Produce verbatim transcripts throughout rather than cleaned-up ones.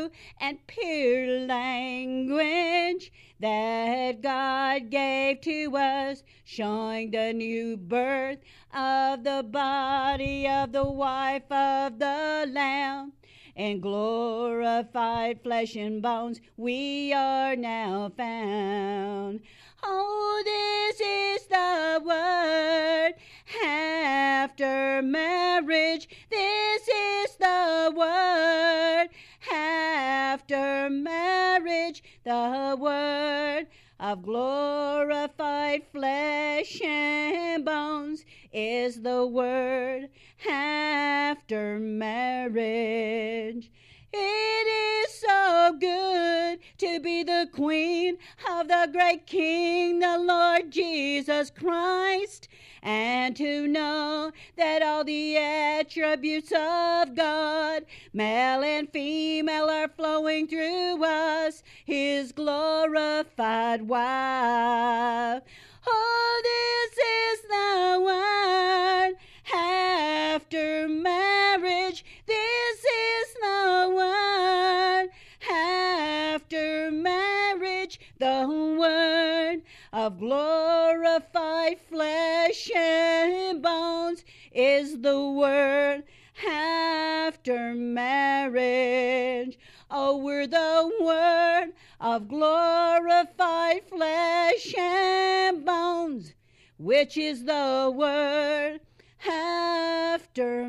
and pure language that God gave to us, showing the new birth of the body of the wife of the Lamb. In glorified flesh and bones we are now found. Oh, this is the word after marriage. This is the word after marriage. The word of glorified flesh and bones is the word after marriage. It is so good to be the queen of the great King, the Lord Jesus Christ, and to know that all the attributes of God, male and female, are flowing through us, his glorified wife. Oh, this is the word after marriage. This is the word after marriage. The word of glorified flesh and bones is the word after marriage. Oh, we're the word of glorified flesh and bones, which is the word after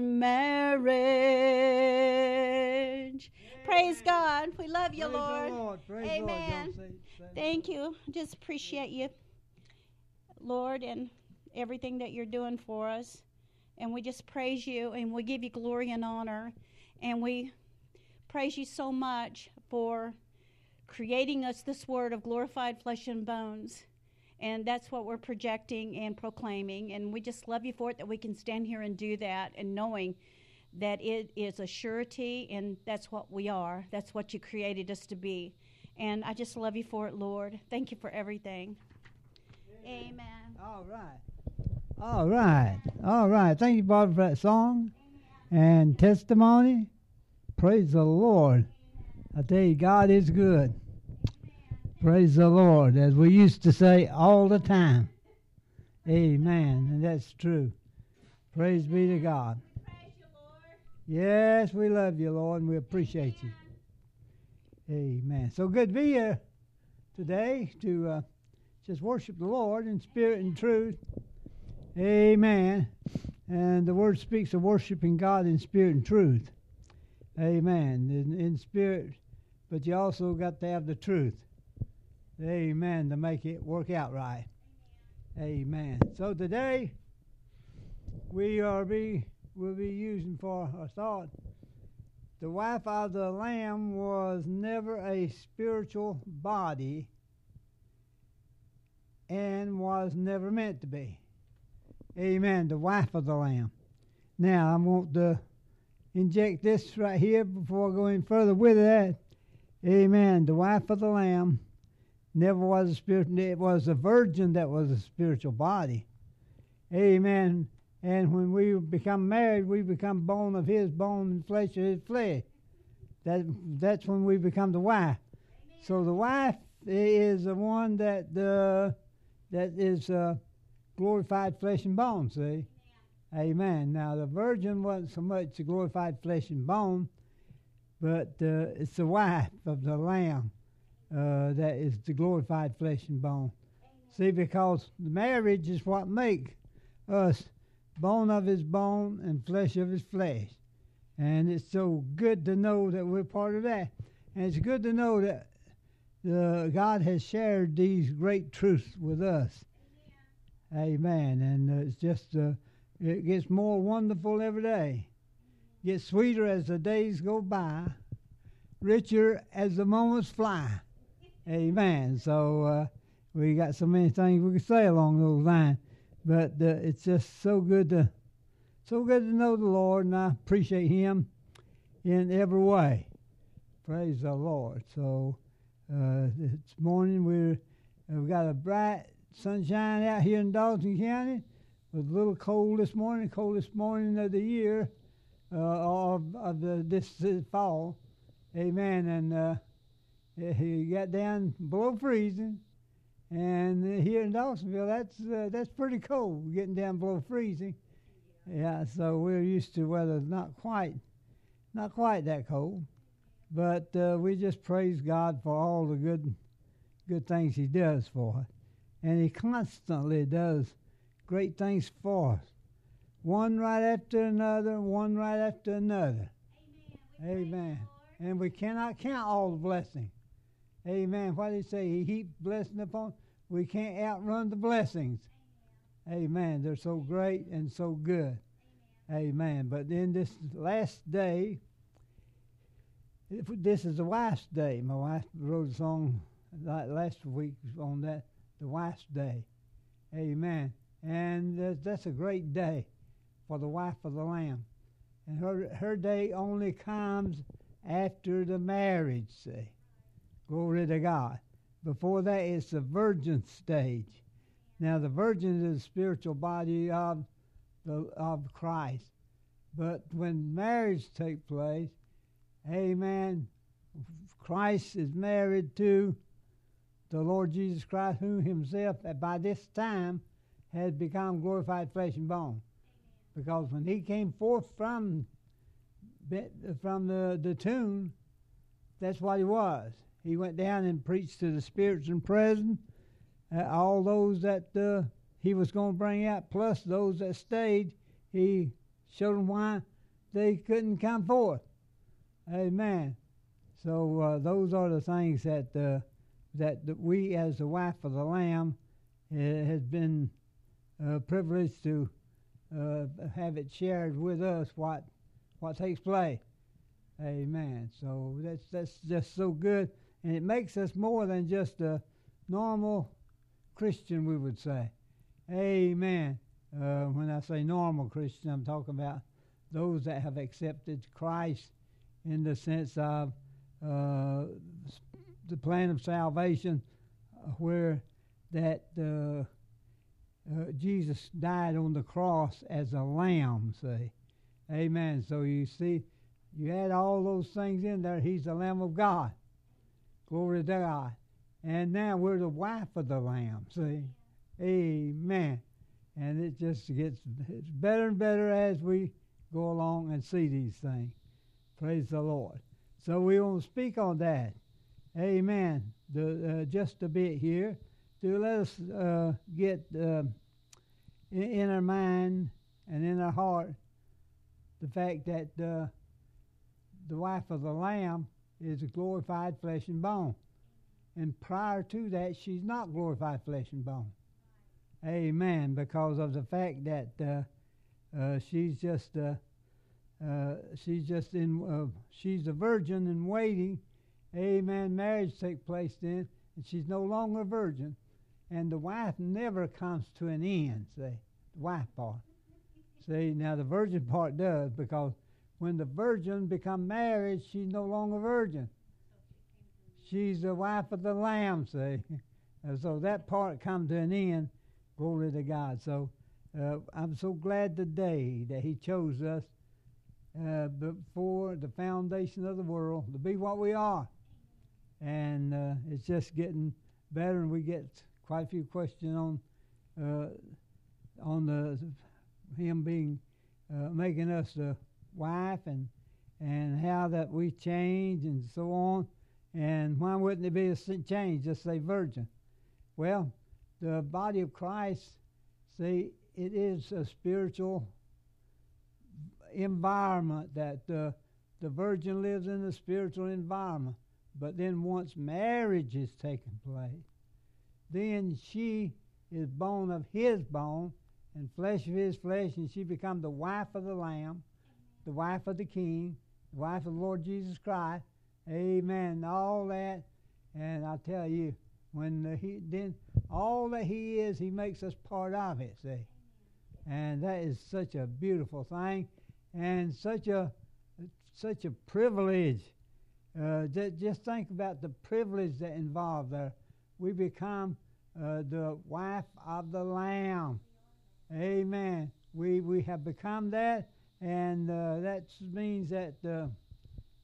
marriage. Amen. Praise God. We love you, Praise Lord. The Lord. Praise Amen. The Lord. Say, say Thank you. Just appreciate you, Lord, and everything that you're doing for us. And we just praise you, and we give you glory and honor. And we praise you so much for creating us this word of glorified flesh and bones. And that's what we're projecting and proclaiming. And we just love you for it, that we can stand here and do that, and knowing that it is a surety, and that's what we are. That's what you created us to be. And I just love you for it, Lord. Thank you for everything. Amen. Amen. All right. All right. All right. Thank you, Barbara, for that song. Amen. And testimony. Praise the Lord. Amen. I tell you, God is good. Praise the Lord, as we used to say all the time. Amen. And that's true. Praise be to God. Praise you, Lord. Yes, we love you, Lord, and we appreciate Amen. you. Amen. So good to be here today to uh, just worship the Lord in spirit and truth. Amen. And the Word speaks of worshiping God in spirit and truth. Amen. In, in spirit, but you also got to have the truth. Amen, to make it work out right. Amen. Amen. So today we are be will be using for our thought. The wife of the Lamb was never a spiritual body and was never meant to be. Amen. The wife of the Lamb. Now I want to inject this right here before I go any further with that. Amen. The wife of the Lamb never was a spiritual. It was a virgin that was a spiritual body. Amen. And when we become married, we become bone of his bone and flesh of his flesh. That that's when we become the wife. Amen. So the wife is the one that uh, that is uh, glorified flesh and bone. See. Amen. Amen. Now the virgin wasn't so much the glorified flesh and bone, but uh, it's the wife of the Lamb. Uh, that is the glorified flesh and bone. Amen. See, because the marriage is what makes us bone of his bone and flesh of his flesh. And it's so good to know that we're part of that. And it's good to know that uh, God has shared these great truths with us. Amen. Amen. And uh, it's just, uh, it gets more wonderful every day. It gets sweeter as the days go by, richer as the moments fly. Amen. So uh, we got so many things we could say along those lines, but uh, it's just so good to, so good to know the Lord, and I appreciate Him in every way. Praise the Lord. So uh, this morning we're uh, we got a bright sunshine out here in Dalton County. It was a little cold this morning, coldest morning of the year uh, of, of the, this, this fall. Amen. And uh, he got down below freezing. And here in Dawsonville, that's uh, that's pretty cold, getting down below freezing. Yeah, so we're used to weather not quite, not quite that cold, but uh, we just praise God for all the good, good things He does for us, and He constantly does great things for us, one right after another, one right after another. Amen. Amen. And we cannot count all the blessings. Amen. What did He say? He heaped blessing upon. We can't outrun the blessings. Amen. Amen. They're so great and so good. Amen. Amen. But in this last day, this is the wife's day. My wife wrote a song last week on that, the wife's day. Amen. And that's a great day for the wife of the Lamb. And her her day only comes after the marriage, see. Glory to God. Before that, it's the virgin stage. Now, the virgin is the spiritual body of the of Christ. But when marriage takes place, amen, Christ is married to the Lord Jesus Christ, who himself, by this time, has become glorified flesh and bone. Because when he came forth from, from the, the tomb, that's what he was. He went down and preached to the spirits in prison, uh, all those that uh, he was going to bring out, plus those that stayed. He showed them why they couldn't come forth. Amen. So uh, those are the things that, uh, that that we, as the wife of the Lamb, uh, has been uh, privileged to uh, have it shared with us what what takes place. Amen. So that's that's just so good. And it makes us more than just a normal Christian, we would say. Amen. Uh, when I say normal Christian, I'm talking about those that have accepted Christ in the sense of uh, the plan of salvation, uh, where that uh, uh, Jesus died on the cross as a lamb, say. Amen. So you see, you add all those things in there, he's the Lamb of God. Glory to God. And now we're the wife of the Lamb, see? Amen. And it just gets it's better and better as we go along and see these things. Praise the Lord. So we want to speak on that. Amen. The, uh, just a bit here to let us uh, get uh, in, in our mind and in our heart the fact that uh, the wife of the Lamb is a glorified flesh and bone. And prior to that, she's not glorified flesh and bone. Amen. Because of the fact that uh, uh, she's just uh, uh, she's just in uh, she's a virgin and waiting. Amen. Marriage takes place then, and she's no longer a virgin, and the wife never comes to an end. See, the wife part. See, now the virgin part does, because when the virgin become married, she's no longer virgin. She's the wife of the Lamb, see. And so that part come to an end. Glory to God. So uh, I'm so glad today that he chose us uh, before the foundation of the world to be what we are. And uh, it's just getting better, and we get quite a few questions on uh, on the him being uh, making us the wife, and and how that we change and so on. And why wouldn't it be a change? Just say virgin. Well, the body of Christ, see, it is a spiritual environment that uh, the virgin lives in a spiritual environment. But then once marriage is taken place, then she is bone of his bone and flesh of his flesh, and she becomes the wife of the Lamb, the wife of the King, the wife of the Lord Jesus Christ. Amen. All that, and I tell you, when uh, he then all that he is, he makes us part of it. See, and that is such a beautiful thing, and such a such a privilege. Uh, just, just think about the privilege that involved there. We become uh, the wife of the Lamb. Amen. We we have become that, and uh, that means that uh,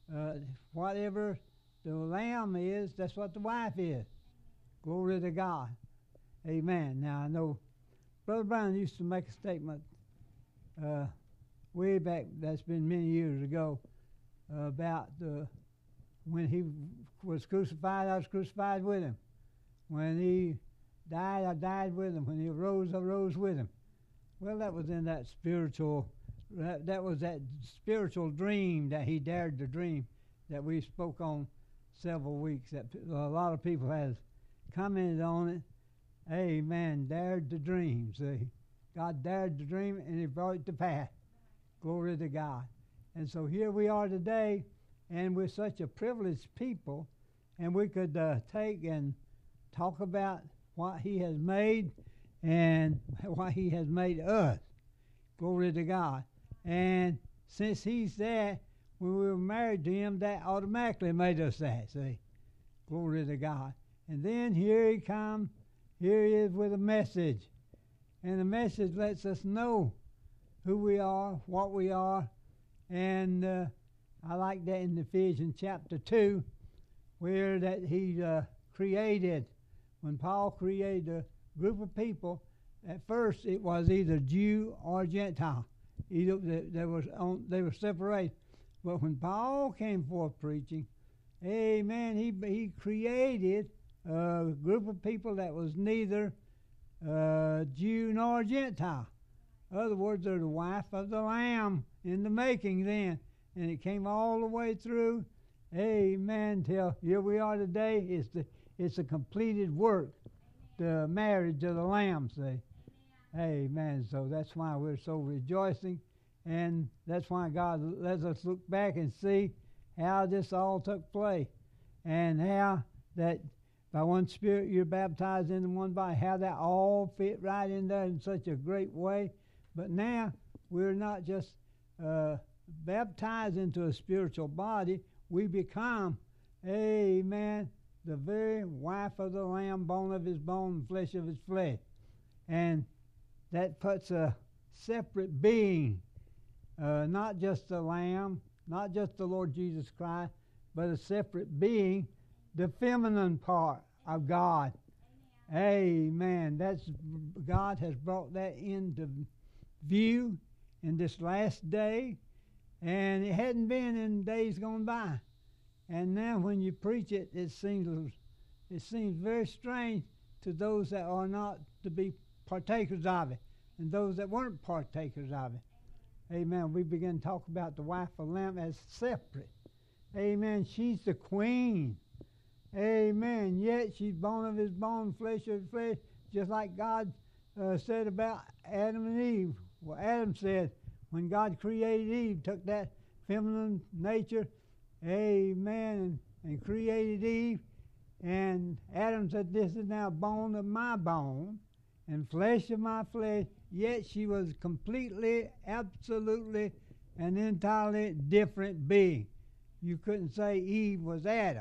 uh, whatever the lamb is, that's what the wife is. Glory to God. Amen. Now, I know Brother Brown used to make a statement uh, way back, that's been many years ago, uh, about uh, when he was crucified, I was crucified with him. When he died, I died with him. When he rose, I rose with him. Well, that was in that spiritual, that, that was that spiritual dream that he dared to dream that we spoke on several weeks, that a lot of people has commented on it. Amen. Dared to dream. See, God dared to dream, and he brought it to pass. Glory to God. And so here we are today, and we're such a privileged people, and we could uh, take and talk about what he has made and what he has made us. Glory to God. And since he's that, when we were married to him, that automatically made us that, see. Glory to God. And then here he comes, here he is with a message. And the message lets us know who we are, what we are. And uh, I like that in Ephesians chapter two, where that he uh, created, when Paul created a group of people, at first it was either Jew or Gentile. Either they, they, was on, they were separated. But when Paul came forth preaching, amen, he, he created a group of people that was neither uh, Jew nor Gentile. In other words, they're the wife of the Lamb in the making then. And it came all the way through, amen, till here we are today. It's, the, it's a completed work, the marriage of the Lamb, see. Amen. So that's why we're so rejoicing. And that's why God lets us look back and see how this all took place. And how that by one Spirit you're baptized into one body. How that all fit right in there in such a great way. But now we're not just uh, baptized into a spiritual body. We become, amen, the very wife of the Lamb, bone of his bone, and flesh of his flesh. And that puts a separate being, uh, not just the Lamb, not just the Lord Jesus Christ, but a separate being, the feminine part of God. Amen. Amen. That's, God has brought that into view in this last day, and it hadn't been in days gone by. And now when you preach it, it seems it seems very strange to those that are not to be partakers of it, and those that weren't partakers of it. Amen. We begin to talk about the wife of the Lamb as separate. Amen. She's the queen. Amen. Yet she's bone of his bone, flesh of his flesh, just like God uh, said about Adam and Eve. Well, Adam said when God created Eve, took that feminine nature, amen, and, and created Eve. And Adam said, this is now bone of my bone and flesh of my flesh. Yet she was completely, absolutely, and entirely different being. You couldn't say Eve was Adam.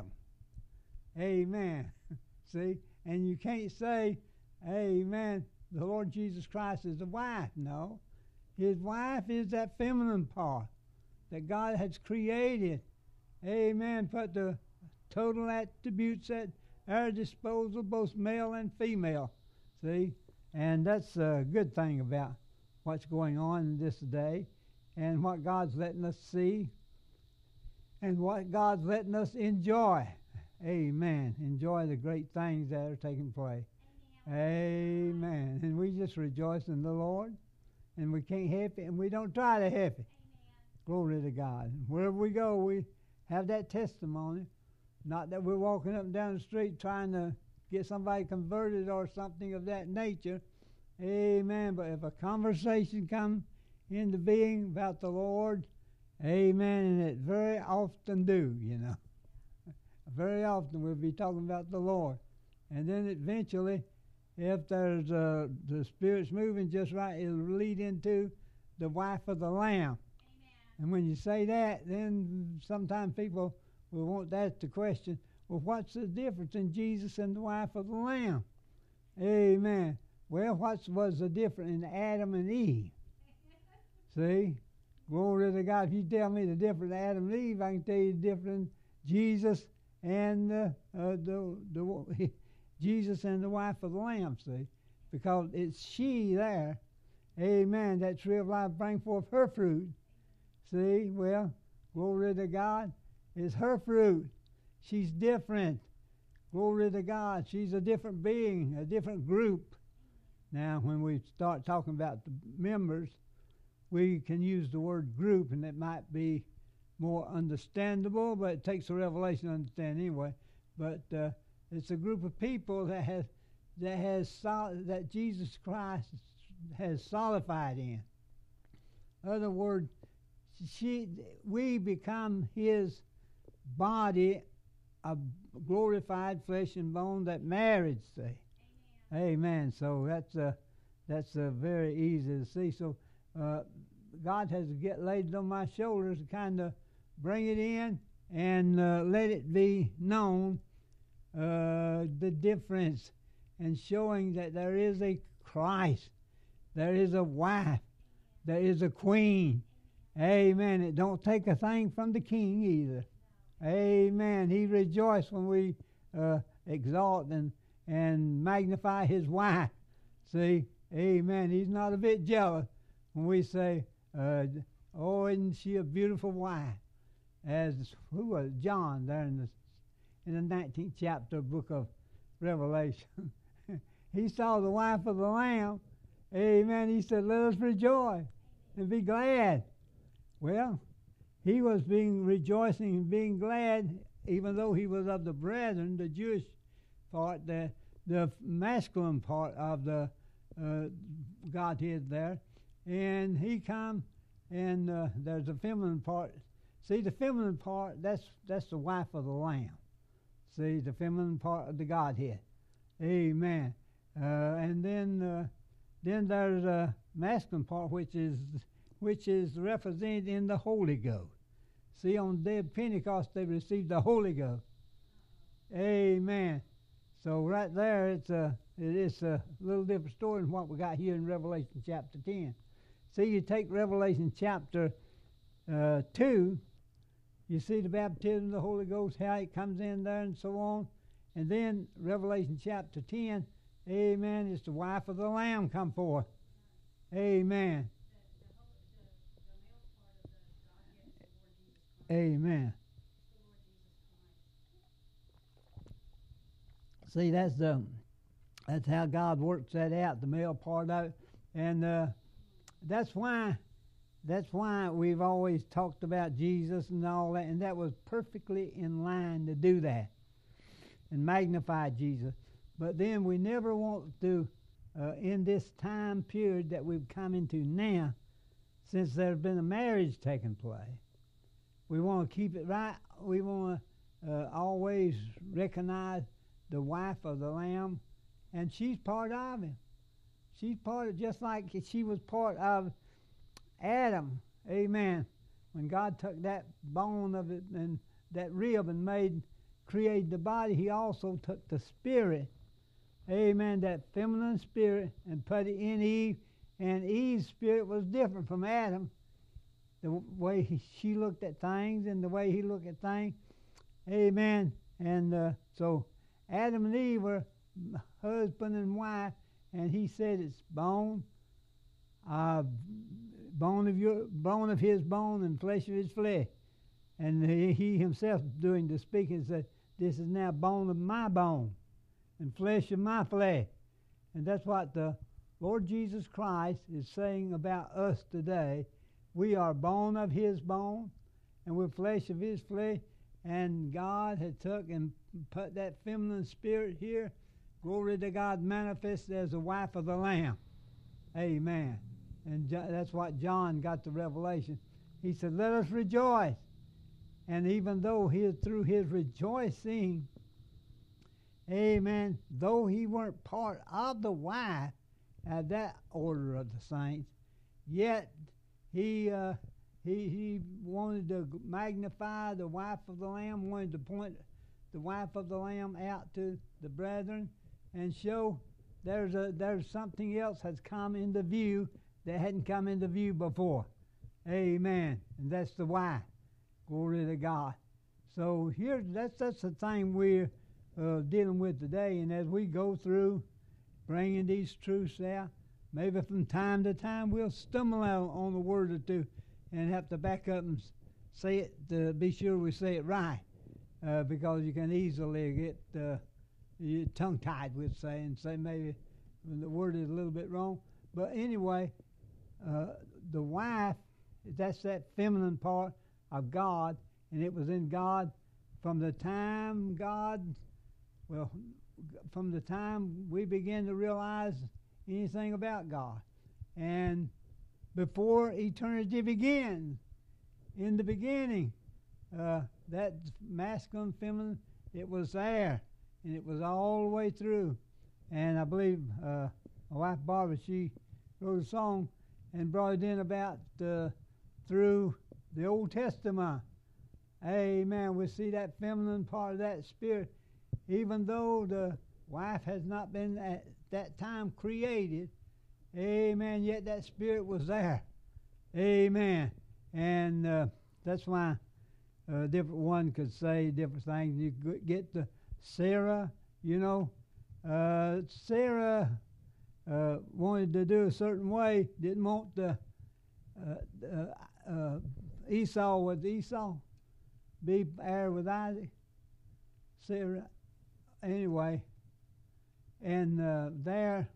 Amen. See? And you can't say, amen, the Lord Jesus Christ is the wife. No. His wife is that feminine part that God has created. Amen. Put the total attributes at our disposal, both male and female. See? And that's a good thing about what's going on in this day and what God's letting us see and what God's letting us enjoy. Amen. Enjoy the great things that are taking place. Amen. Amen. And we just rejoice in the Lord, and we can't help it, and we don't try to help it. Amen. Glory to God. Wherever we go, we have that testimony. Not that we're walking up and down the street trying to get somebody converted or something of that nature. Amen. But if a conversation comes into being about the Lord, amen, and it very often do, you know. Very often we'll be talking about the Lord. And then eventually, if there's uh, the Spirit's moving just right, it'll lead into the wife of the Lamb. Amen. And when you say that, then sometimes people will want to ask the question, well, what's the difference in Jesus and the wife of the Lamb? Amen. Well, what was the difference in Adam and Eve? See? Glory to God. If you tell me the difference of Adam and Eve, I can tell you the difference Jesus and uh, uh, the, the Jesus and the wife of the Lamb, see? Because it's she there, amen, that tree of life bring forth her fruit. See, well, glory to God, it's her fruit. She's different. Glory to God. She's a different being, a different group. Now, when we start talking about the members, we can use the word group, and it might be more understandable, but it takes a revelation to understand anyway. But uh, it's a group of people that has that has sol- that Jesus Christ has solidified in. In other words, she we become His body of glorified flesh and bone that marriage say. Amen. Amen. So that's uh, that's uh, very easy to see. So uh, God has get laid on my shoulders to kind of bring it in and uh, let it be known uh, the difference, and showing that there is a Christ, there is a wife, there is a queen. Amen. It don't take a thing from the king either. Amen. He rejoiced when we uh, exalt and, and magnify his wife. See? Amen. He's not a bit jealous when we say, uh, oh, isn't she a beautiful wife? As who was John there in the in the nineteenth chapter book of Revelation. He saw the wife of the Lamb. Amen. He said, let us rejoice and be glad. Well, he was being rejoicing and being glad, even though he was of the brethren, the Jewish part, the the masculine part of the uh, Godhead there. And he come, and uh, there's a feminine part. See, the feminine part, that's that's the wife of the Lamb. See, the feminine part of the Godhead. Amen. Uh, and then uh, then there's a masculine part, which is which is represented in the Holy Ghost. See, on the day of Pentecost, they received the Holy Ghost. Amen. So right there, it's a it is a little different story than what we got here in Revelation chapter ten. See, you take Revelation chapter uh, two. You see the baptism of the Holy Ghost, how it comes in there and so on. And then Revelation chapter ten, amen, it's the wife of the Lamb come forth. Amen. Amen. See, that's the that's how God works that out, the male part of it. And uh, that's why That's why we've always talked about Jesus and all that, and that was perfectly in line to do that and magnify Jesus. But then we never want to, uh, in this time period that we've come into now, since there's been a marriage taking place, we want to keep it right. We want to uh, always recognize the wife of the Lamb, and she's part of him. She's part of, just like she was part of Adam, amen. When God took that bone of it and that rib and made, created the body, he also took the spirit, amen, that feminine spirit, and put it in Eve. And Eve's spirit was different from Adam. The way he, she looked at things and the way he looked at things, amen. And uh, so Adam and Eve were husband and wife, and he said it's bone, uh, bone of your bone of his bone and flesh of his flesh. And he, he himself doing the speaking said, this is now bone of my bone and flesh of my flesh. And that's what the Lord Jesus Christ is saying about us today. We are bone of his bone and we're flesh of his flesh. And God had took and put that feminine spirit here. Glory to God, manifested as the wife of the Lamb. Amen. And that's what John got the revelation. He said, let us rejoice. And even though he through his rejoicing, amen, though he weren't part of the wife at that order of the saints, yet he uh, he he wanted to magnify the wife of the Lamb, wanted to point the wife of the Lamb out to the brethren and show there's a there's something else has come into view that hadn't come into view before. Amen. And that's the wife. Glory to God. So here, that's that's the thing we're uh, dealing with today. And as we go through bringing these truths out, maybe from time to time we'll stumble out on a word or two and have to back up and say it to be sure we say it right, uh, because you can easily get uh, tongue-tied, we'd say, and say maybe the word is a little bit wrong. But anyway, uh, the wife, that's that feminine part of God, and it was in God from the time God, well, from the time we began to realize anything about God. And before eternity began, in the beginning, uh, that masculine, feminine, it was there, and it was all the way through. And I believe uh, my wife Barbara, she wrote a song and brought it in about uh, through the Old Testament. Amen. We see that feminine part of that spirit, even though the wife has not been at that time created. Amen. Yet that spirit was there. Amen. And uh, that's why a different one could say different things. You could get to Sarah, you know. Uh, Sarah uh, wanted to do a certain way, didn't want the uh, uh, uh, Esau with Esau, be heir with Isaac. Sarah, anyway, and uh, there,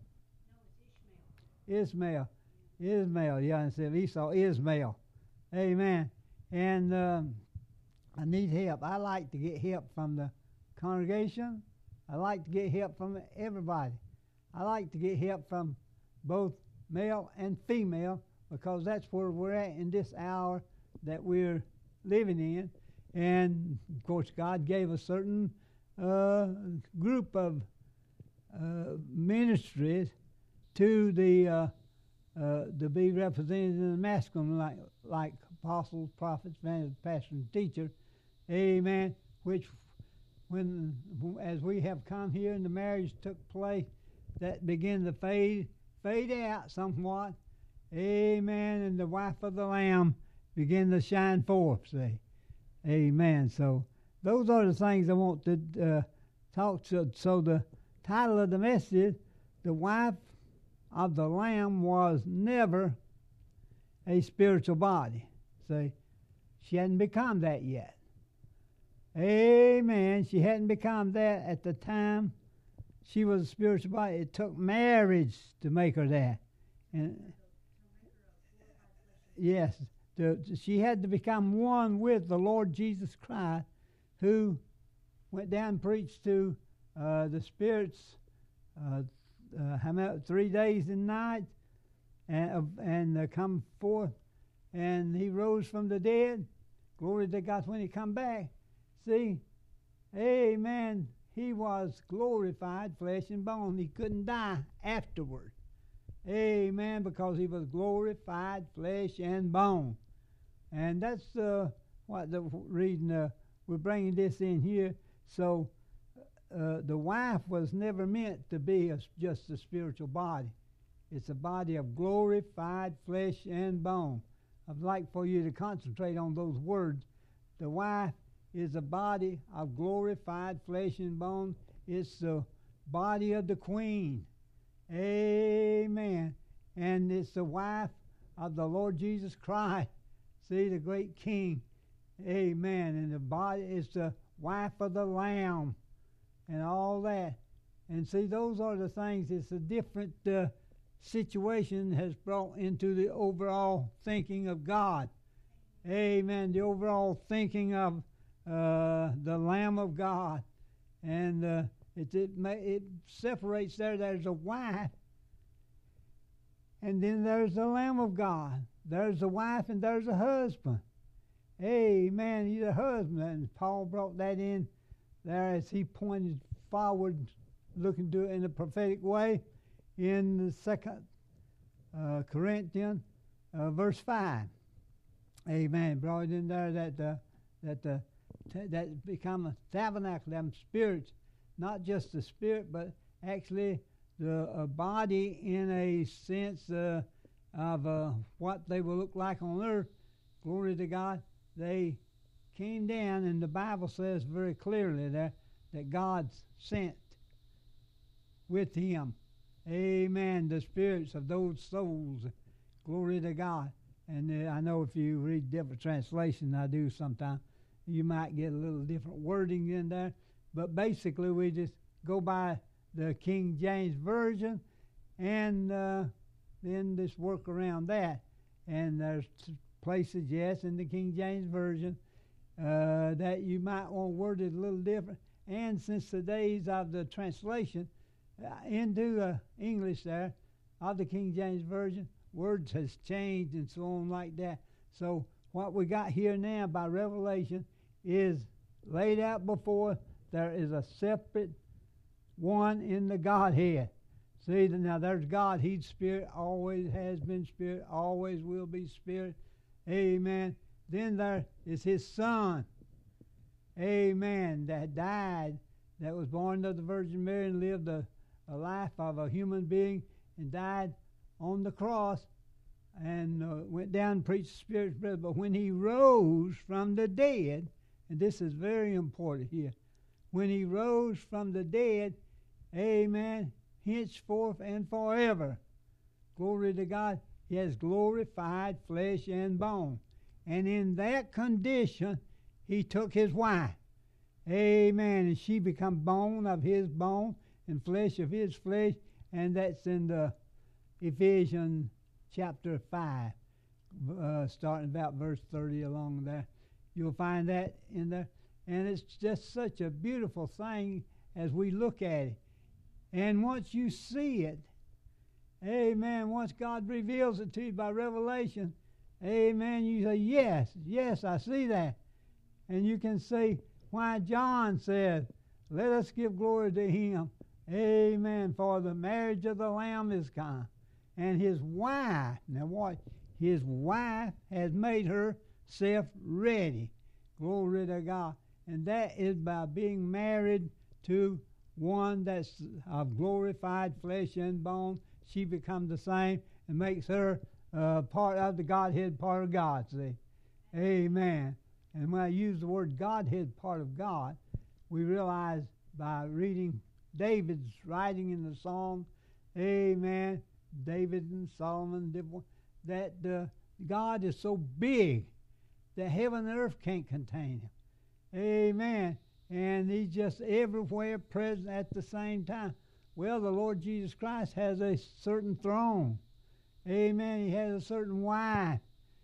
Ishmael, Ishmael, yeah, instead of Esau, Ishmael, amen. And um, I need help. I like to get help from the congregation. I like to get help from everybody. I like to get help from both male and female, because that's where we're at in this hour that we're living in. And of course, God gave a certain uh, group of uh, ministries to the uh, uh, to be represented in the masculine, like like apostles, prophets, evangelists, pastors, and teachers. Amen. Which, when as we have come here and the marriage took place, that began to fade fade out somewhat. Amen. And the wife of the Lamb began to shine forth. See. Amen. So those are the things I want to uh, talk to. So the title of the message is, "The Wife of the Lamb was never a spiritual body." See, she hadn't become that yet. Amen. She hadn't become that at the time she was a spiritual body. It took marriage to make her that. And yes, to, she had to become one with the Lord Jesus Christ, who went down and preached to uh, the spirits uh, uh, how many, three days and nights, and, uh, and uh, come forth. And he rose from the dead. Glory to God when he come back. See, amen, he was glorified, flesh and bone. He couldn't die afterward. Amen, because he was glorified, flesh and bone. And that's uh, what the reading, uh, we're bringing this in here. So uh, the wife was never meant to be a, just a spiritual body. It's a body of glorified flesh and bone. I'd like for you to concentrate on those words. The wife is a body of glorified flesh and bone. It's the body of the queen. Amen. And it's the wife of the Lord Jesus Christ. See, the great King. Amen. And the body is the wife of the Lamb and all that. And see, those are the things. It's a different uh, situation has brought into the overall thinking of God. Amen. The overall thinking of uh, the Lamb of God. And uh, it, it, may, it separates there. There's a wife, and then there's the Lamb of God. There's a wife and there's a husband. Amen. He's a husband. And Paul brought that in there as he pointed forward, looking to it in a prophetic way, in the second uh, Corinthians, uh, verse five. Amen. Brought it in there that uh, that uh, t- that become a tabernacle, them spirits, not just the spirit, but actually the uh, body in a sense uh, of uh, what they will look like on earth. glory to God, they came down, and the Bible says very clearly there that God sent with him, amen, the spirits of those souls. Glory to God. And uh, I know if you read different translations, I do sometimes, you might get a little different wording in there. But basically, we just go by the King James Version and uh, then just work around that. And there's places, yes, in the King James Version uh, that you might want to word it a little different. And since the days of the translation uh, into uh, English there of the King James Version, words has changed and so on like that. So what we got here now by revelation is laid out before. There is a separate one in the Godhead. See, now there's God. He's Spirit, always has been Spirit, always will be Spirit. Amen. Then there is His Son. Amen. That died, that was born of the Virgin Mary and lived a, a life of a human being and died on the cross and uh, went down and preached the Spirit's breath. But when He rose from the dead, and this is very important here, when He rose from the dead, amen, henceforth and forever, glory to God, He has glorified flesh and bone. And in that condition, He took His wife, amen, and she become bone of His bone and flesh of His flesh, and that's in the Ephesians chapter five, uh, starting about verse thirty along there. You'll find that in there. And it's just such a beautiful thing as we look at it. And once you see it, amen, once God reveals it to you by revelation, amen, you say, yes, yes, I see that. And you can see why John said, let us give glory to Him, amen, for the marriage of the Lamb is come. And His wife, now what? His wife has made herself ready. Glory to God. And that is by being married to one that's of glorified flesh and bone. She becomes the same and makes her uh, part of the Godhead, part of God, see. Amen. And when I use the word Godhead, part of God, we realize by reading David's writing in the Psalm, amen, David and Solomon, that uh, God is so big that heaven and earth can't contain Him. Amen. And He's just everywhere present at the same time. Well, the Lord Jesus Christ has a certain throne. Amen. He has a certain wife.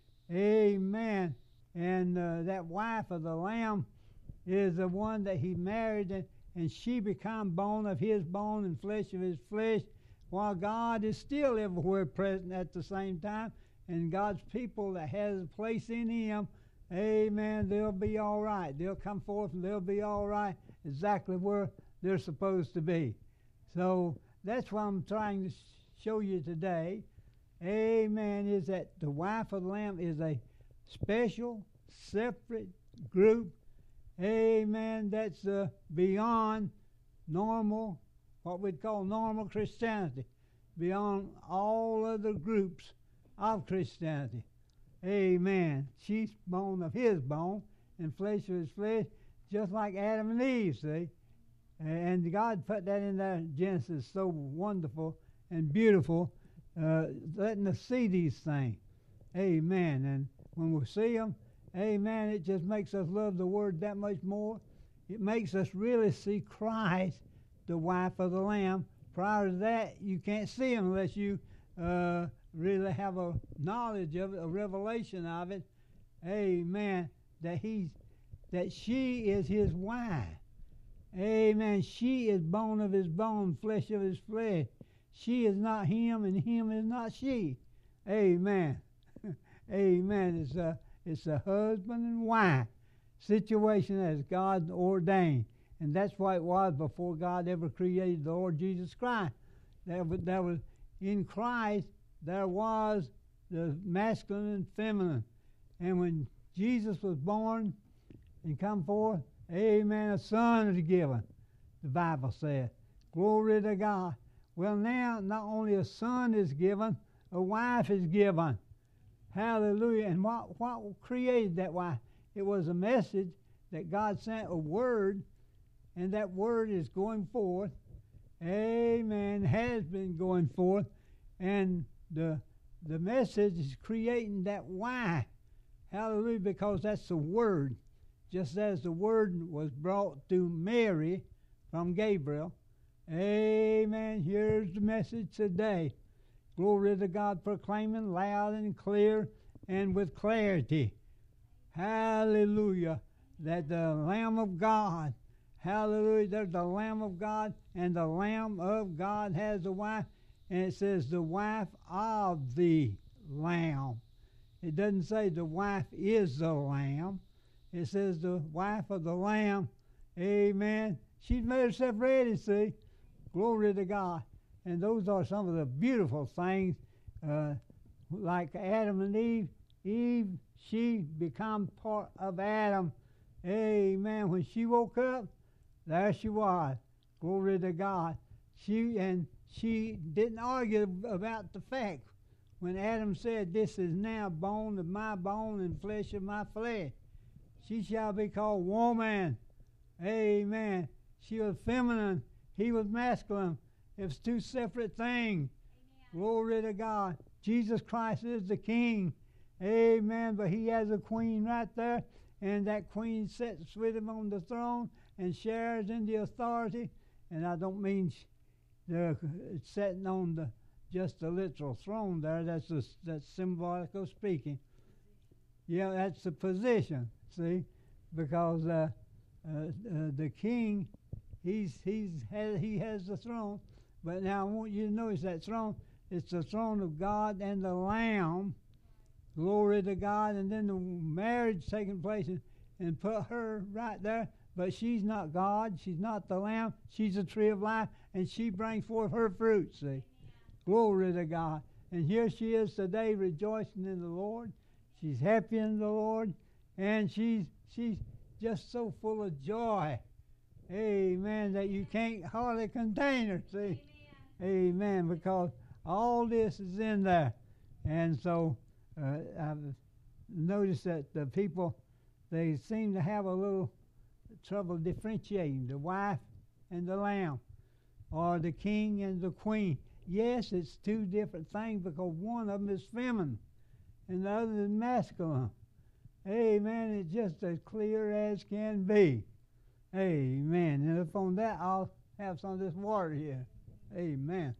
Amen. And uh, that wife of the Lamb is the one that He married, and, and she become bone of His bone and flesh of His flesh, while God is still everywhere present at the same time. And God's people that has a place in Him, amen, they'll be all right. They'll come forth and they'll be all right exactly where they're supposed to be. So that's what I'm trying to show you today, amen, is that the wife of the Lamb is a special, separate group, amen, that's uh, beyond normal, what we'd call normal Christianity, beyond all other groups of Christianity. Amen. She's bone of His bone and flesh of His flesh, just like Adam and Eve, see. And God put that in there, Genesis, so wonderful and beautiful, uh, letting us see these things. Amen. And when we see them, amen, it just makes us love the Word that much more. It makes us really see Christ, the wife of the Lamb. Prior to that, you can't see Him unless you uh, really have a knowledge of it, a revelation of it. Amen. That he's, that she is His wife. Amen. She is bone of His bone, flesh of His flesh. She is not Him, and Him is not she. Amen. Amen. It's a, it's a husband and wife situation as God ordained. And that's what it was before God ever created the Lord Jesus Christ. There was, there was in Christ, there was the masculine and feminine. And when Jesus was born and come forth, amen, a son is given, the Bible says. Glory to God. Well, now, not only a son is given, a wife is given. Hallelujah. And what, what created that? Why, it was a message that God sent, a word, and that word is going forth. Amen. Has been going forth. And the the message is creating that why. Hallelujah, because that's the word. Just as the word was brought to Mary from Gabriel. Amen. Here's the message today. Glory to God, proclaiming loud and clear and with clarity. Hallelujah. That the Lamb of God, hallelujah, there's the Lamb of God, and the Lamb of God has a wife, and it says the wife of the Lamb. It doesn't say the wife is the Lamb. It says the wife of the Lamb. Amen. She's made herself ready, see. Glory to God. And those are some of the beautiful things, uh, like Adam and Eve. Eve, she become part of Adam. Amen. When she woke up, there she was. Glory to God. She and she didn't argue about the fact when Adam said, "This is now bone of my bone and flesh of my flesh. She shall be called woman." Amen. She was feminine. He was masculine. It's two separate things. Amen. Glory to God. Jesus Christ is the King. Amen. But he has a queen right there, and that queen sits with him on the throne and shares in the authority. And I don't mean they're sitting on the just the literal throne there. That's a, that's symbolic of speaking. Yeah, that's the position. See, because uh, uh, uh, the king, he's he's has, he has the throne. But now I want you to notice that throne. It's the throne of God and the Lamb. Glory to God. And then the marriage taking place, and, and put her right there. But she's not God. She's not the Lamb. She's the tree of life, and she brings forth her fruit, see. Amen. Glory to God. And here she is today rejoicing in the Lord. She's happy in the Lord, and she's she's just so full of joy. Amen. That you can't hardly contain her, see. Amen. Amen. Because all this is in there. And so uh, I've noticed that the people, they seem to have a little trouble differentiating the wife and the lamb, or the king and the queen. Yes, it's two different things because one of them is feminine and the other is masculine. Amen. It's just as clear as can be. Amen. And upon that, I'll have some of this water here. Amen.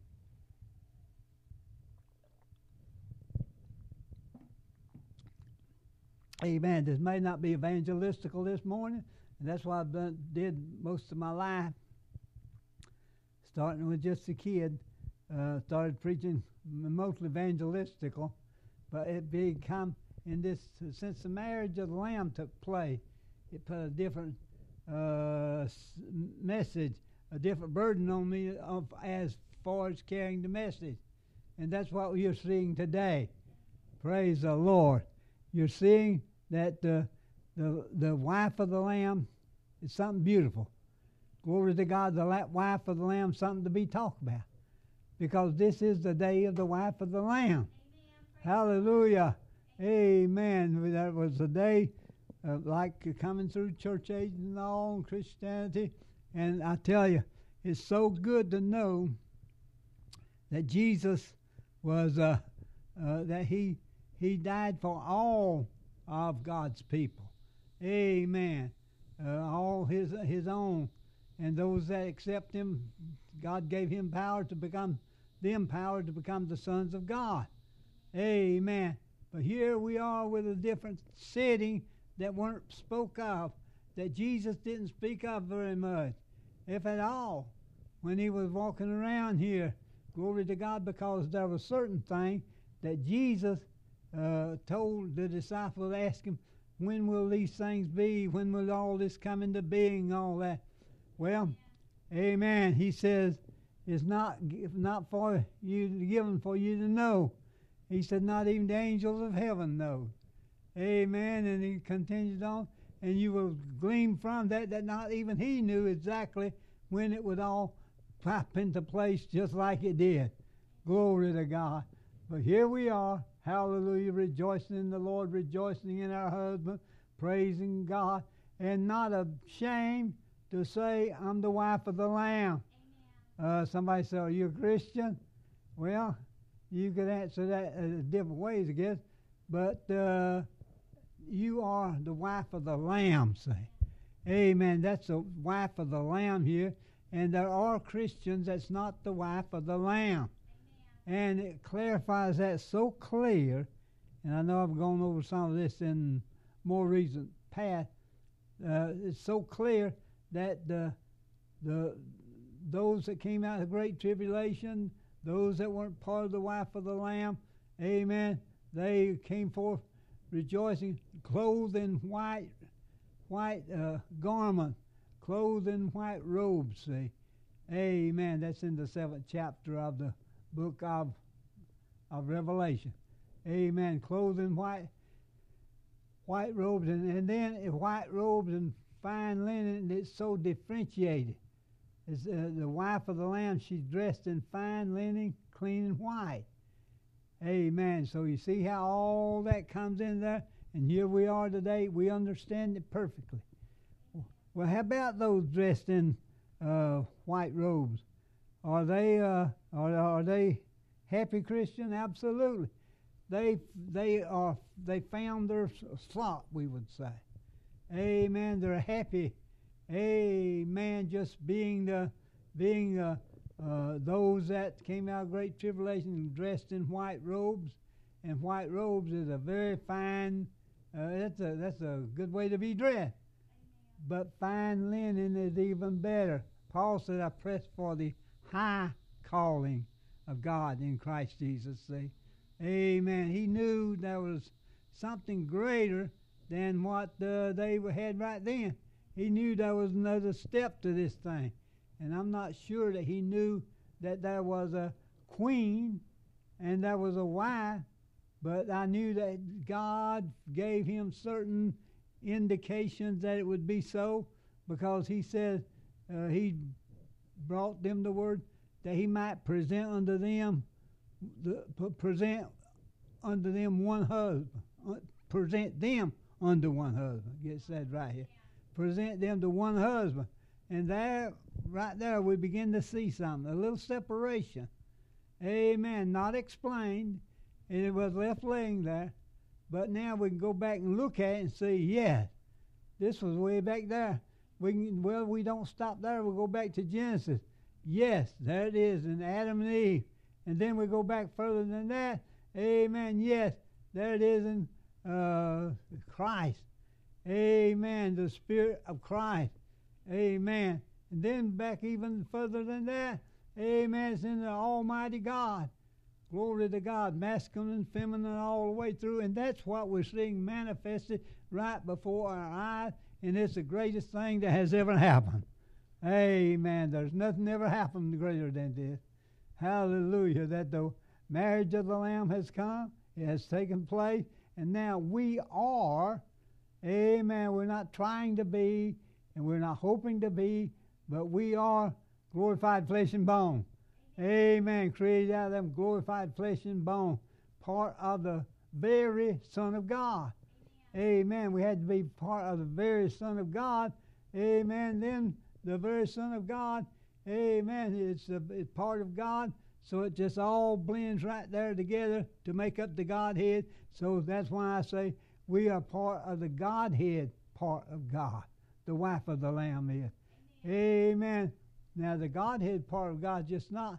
Amen. This may not be evangelistical this morning, and that's why I've done, did most of my life. Starting with just a kid, uh, started preaching mostly evangelistical, but it become in this, since the marriage of the Lamb took place, it put a different uh, message, a different burden on me of, as far as carrying the message. And that's what you're seeing today. Praise the Lord. You're seeing that the, the, the wife of the Lamb is something beautiful. Glory to God, the wife of the Lamb, something to be talked about. Because this is the day of the wife of the Lamb. Amen. Hallelujah. Amen. Amen. That was the day uh, like coming through church age and all, and Christianity. And I tell you, it's so good to know that Jesus was, uh, uh, that he, he died for all of God's people. Amen. Uh, all his, his own. And those that accept him, God gave him power to become, them power to become the sons of God. Amen. But here we are with a different setting that weren't spoke of, that Jesus didn't speak of very much, if at all, when he was walking around here. Glory to God, because there was certain things that Jesus uh, told the disciples, ask him, when will these things be? When will all this come into being, all that? Well, amen. He says, it's not not for you, given for you to know. He said, not even the angels of heaven know. Amen. And he continues on, and you will glean from that that not even he knew exactly when it would all pop into place just like it did. Glory to God. But here we are. hallelujah, rejoicing in the Lord, rejoicing in our husband, praising God, and not ashamed to say, I'm the wife of the Lamb. Uh, somebody say, are you a Christian? Well, you could answer that uh, different ways, I guess. But uh, you are the wife of the Lamb, say. Amen. That's the wife of the Lamb here. And there are Christians that's not the wife of the Lamb. Amen. And it clarifies that so clear. And I know I've gone over some of this in more recent past. Uh, it's so clear that the the those that came out of the Great Tribulation, those that weren't part of the wife of the Lamb, amen, they came forth rejoicing, clothed in white white uh, garment, clothed in white robes, see. Amen. That's in the seventh chapter of the book of, of Revelation. Amen. Clothed in white white robes, and, and then if white robes and fine linen, it's so differentiated. It's, uh, the wife of the Lamb, she's dressed in fine linen, clean and white. Amen. So you see how all that comes in there? And here we are today. We understand it perfectly. Well, how about those dressed in uh, white robes? Are they uh, are, are they happy Christian? Absolutely. They they are they found their slot, we would say. Amen. They're happy. Amen. Just being the being uh, uh, those that came out of great tribulation dressed in white robes, and white robes is a very fine. Uh, that's a that's a good way to be dressed. But fine linen is even better. Paul said, "I press for the high calling of God in Christ Jesus." See, amen. He knew there was something greater than what uh, they had right then. He knew there was another step to this thing. And I'm not sure that he knew that there was a queen and there was a wife, but I knew that God gave him certain indications that it would be so, because he said uh, he brought them the word that he might present unto them, the, present unto them one husband, uh, present them unto one husband. Get said right here. Present them to one husband. And there, right there, we begin to see something, a little separation. Amen. Not explained, and it was left laying there. But now we can go back and look at it and see, yes, this was way back there. We can, well, we don't stop there. We'll go back to Genesis. Yes, there it is in Adam and Eve. And then we go back further than that. Amen. Yes, there it is in uh, Christ. Amen. The Spirit of Christ. Amen. And then back even further than that. Amen. It's in the Almighty God. Glory to God. Masculine and feminine all the way through. And that's what we're seeing manifested right before our eyes. And it's the greatest thing that has ever happened. Amen. There's nothing ever happened greater than this. Hallelujah. That the marriage of the Lamb has come. It has taken place. And now we are, amen, we're not trying to be, and we're not hoping to be, but we are glorified flesh and bone. Amen. Created out of them glorified flesh and bone. Part of the very Son of God. Amen. We had to be part of the very Son of God. Amen. Then the very Son of God. Amen. It's, a, it's part of God. So it just all blends right there together to make up the Godhead. So that's why I say we are part of the Godhead part of God. The wife of the Lamb is. Amen. Now the Godhead part of God, just not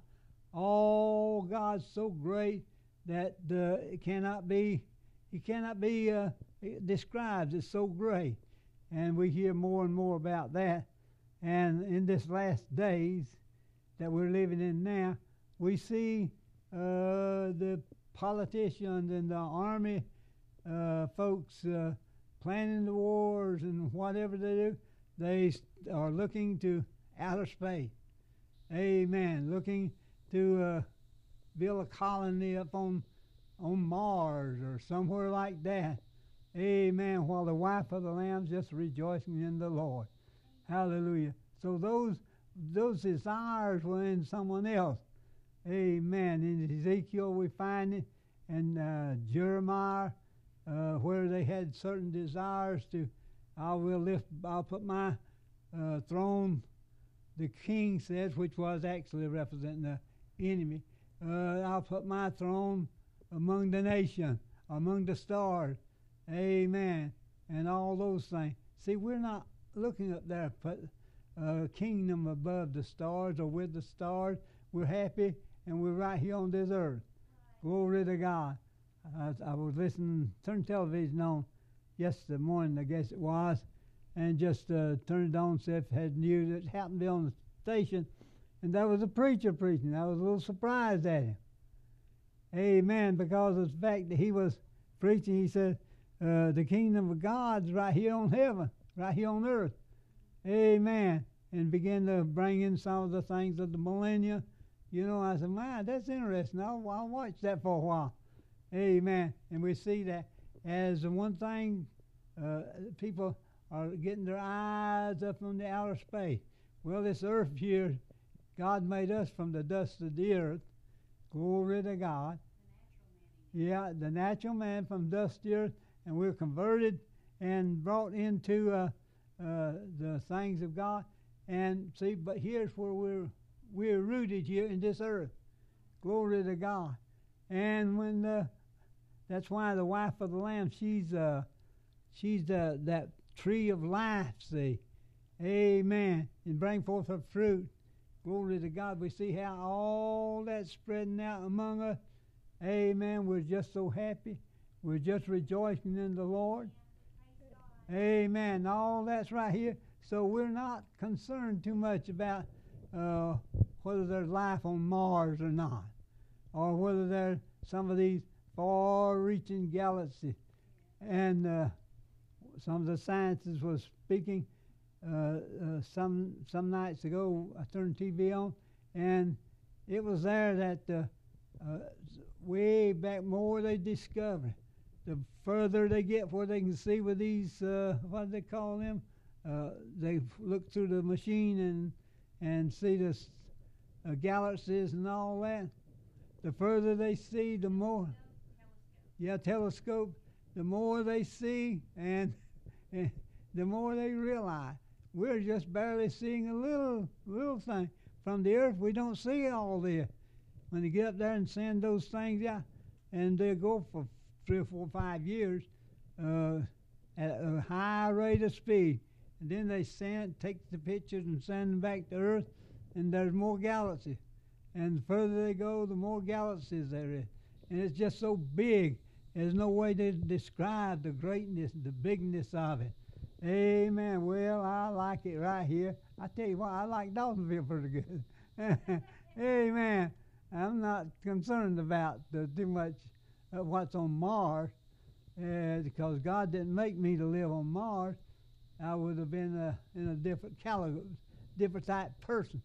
all God's so great that uh, it cannot be, it cannot be uh, described. It's so great. And we hear more and more about that. And in this last days that we're living in now, we see uh, the politicians and the army uh, folks uh, planning the wars and whatever they do. They are looking to outer space. Amen. Looking to uh, build a colony up on on Mars or somewhere like that. Amen. While the wife of the Lamb's just rejoicing in the Lord. Hallelujah. So those those desires were in someone else. Amen. In Ezekiel we find it, and uh, Jeremiah, uh, where they had certain desires to, I will lift, I'll put my uh, throne, the king says, which was actually representing the enemy, uh, I'll put my throne among the nation, among the stars, amen, and all those things. See, we're not looking up there, put a kingdom above the stars or with the stars. We're happy, and we're right here on this earth. Glory to God. I, I was listening, turned television on yesterday morning, I guess it was, and just uh, turned it on, see if it had news. It happened to be on the station, and there was a preacher preaching. I was a little surprised at him. Amen, because of the fact that he was preaching, he said, uh, the kingdom of God's right here on heaven, right here on earth. Amen. And began to bring in some of the things of the millennium. You know, I said, man, that's interesting. I'll, I'll watch that for a while. Amen. And we see that as the one thing, uh, people are getting their eyes up on the outer space. Well, this earth here, God made us from the dust of the earth. Glory to God. The yeah, the natural man from dust of the earth, and we're converted and brought into uh, uh, the things of God. And see, but here's where we're we're rooted here in this earth. Glory to God. And when the, that's why the wife of the Lamb, she's uh, she's the, that tree of life. See, amen. And bring forth her fruit. Glory to God. We see how all that's spreading out among us. Amen. We're just so happy. We're just rejoicing in the Lord. Amen. All that's right here. So we're not concerned too much about uh, whether there's life on Mars or not, or whether there's some of these far-reaching galaxies. And uh, some of the scientists was speaking uh, uh, some some nights ago. I turned T V on, and it was there that uh, uh, way back more they discovered. The further they get where they can see with these, uh, what do they call them? Uh, they look through the machine and and see the uh, galaxies and all that. The further they see, the more. Yeah, telescope. The more they see, and, and the more they realize. We're just barely seeing a little little thing from the earth. We don't see all this. When they get up there and send those things out, and they go for three or four, five years uh, at a high rate of speed. And then they send, take the pictures and send them back to Earth, and there's more galaxies. And the further they go, the more galaxies there is. And it's just so big, there's no way to describe the greatness, the bigness of it. Amen. Well, I like it right here. I tell you what, I like Dawsonville pretty good. Amen. I'm not concerned about the, too much of what's on Mars, uh, because God didn't make me to live on Mars. I would have been a, in a different caliber, different type person.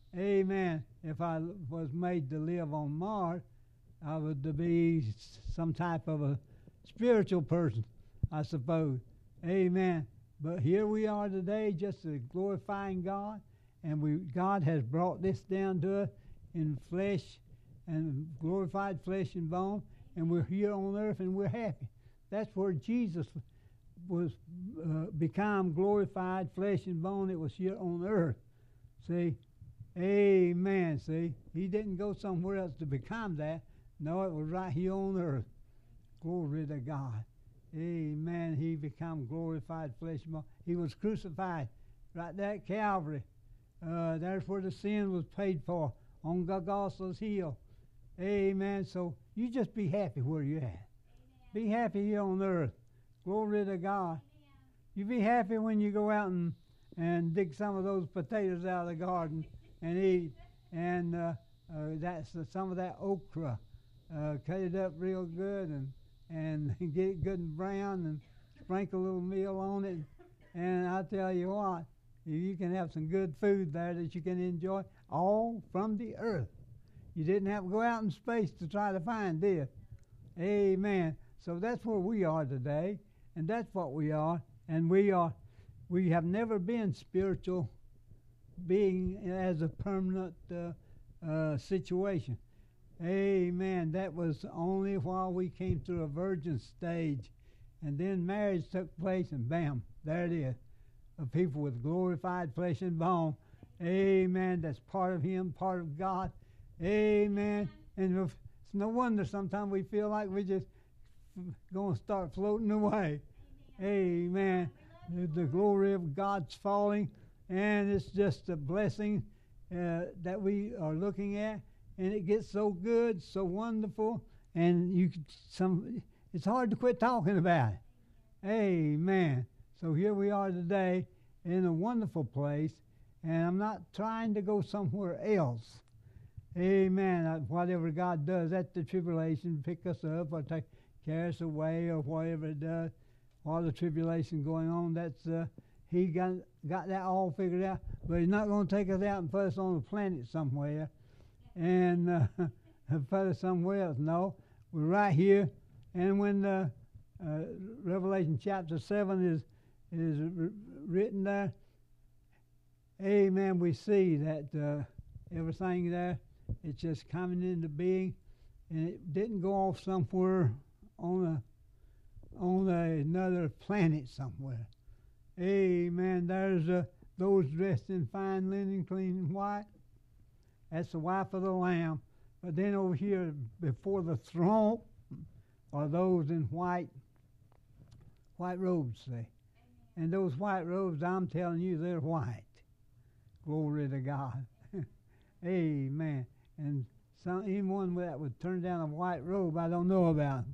Amen. If I was made to live on Mars, I would be some type of a spiritual person, I suppose. Amen. But here we are today, just glorifying God, and we God has brought this down to us in flesh and glorified flesh and bone, and we're here on earth and we're happy. That's where Jesus was uh, become glorified flesh and bone. It was here on earth. See, amen. See, he didn't go somewhere else to become that. No, it was right here on earth. Glory to God. Amen. He become glorified flesh and bone. He was crucified right there at Calvary. Uh, there's where the sin was paid for, on Golgotha's hill. Amen. So you just be happy where you're at. Amen. Be happy here on earth. Glory to God. Amen. You be happy when you go out and, and dig some of those potatoes out of the garden and eat. And uh, uh, that's uh, some of that okra. Uh, cut it up real good and, and get it good and brown and sprinkle a little meal on it. And I tell you what, you can have some good food there that you can enjoy, all from the earth. You didn't have to go out in space to try to find this. Amen. So that's where we are today, and that's what we are. And we are, we have never been spiritual being as a permanent uh, uh, situation. Amen. That was only while we came through a virgin stage. And then marriage took place, and bam, there it is. A people with glorified flesh and bone. Amen. That's part of Him, part of God. Amen. And it's no wonder sometimes we feel like we're just going to start floating away. Amen. The, the glory of God's falling, and it's just a blessing uh, that we are looking at, and it gets so good, so wonderful, and you could some. It's hard to quit talking about it. Amen. So here we are today in a wonderful place, and I'm not trying to go somewhere else. Amen. Uh, Whatever God does at the tribulation, pick us up or take carry us away or whatever it does while the tribulation going on. That's uh, He got got that all figured out. But He's not going to take us out and put us on a planet somewhere and uh, put us somewhere else. No, we're right here. And when the uh, Revelation chapter seven is is r- written there, amen, we see that uh, everything there, it's just coming into being, and it didn't go off somewhere on a on a, another planet somewhere. Amen. There's uh, those dressed in fine linen, clean and white. That's the wife of the Lamb. But then over here before the throne are those in white white robes, say. And those white robes, I'm telling you, they're white. Glory to God. Amen. And some anyone that would turn down a white robe, I don't know about.